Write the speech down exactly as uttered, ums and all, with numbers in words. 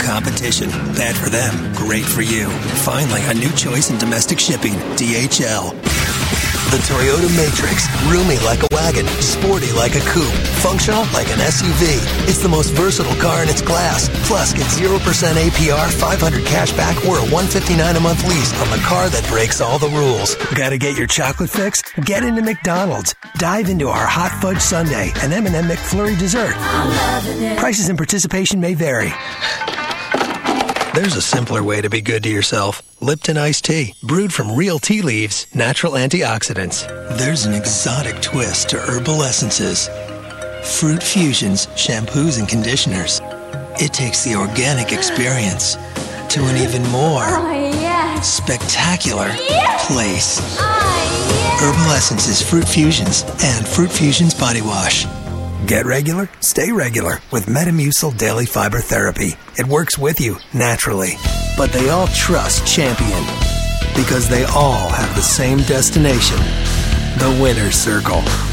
competition. Bad for them, great for you. Finally, a new choice in domestic shipping. D H L. The Toyota Matrix. Roomy like a wagon. Sporty like a coupe. Functional like an S U V. It's the most versatile car in its class. Plus, get zero percent A P R, five hundred cash back, or a one hundred fifty-nine dollars a month lease on the car that breaks all the rules. Gotta get your chocolate fix? Get into McDonald's. Dive into our Hot Fudge Sundae and M and M McFlurry dessert. Prices and participation may vary. There's a simpler way to be good to yourself. Lipton iced tea, brewed from real tea leaves, natural antioxidants. There's an exotic twist to herbal essences. Fruit Fusions, shampoos and conditioners. It takes the organic experience to an even more oh, yes. spectacular yes. place. Oh, yes. Herbal Essences, Fruit Fusions, and Fruit Fusions Body Wash. Get regular, stay regular with Metamucil Daily Fiber Therapy. It works with you naturally. But they all trust Champion because they all have the same destination, the winner's circle.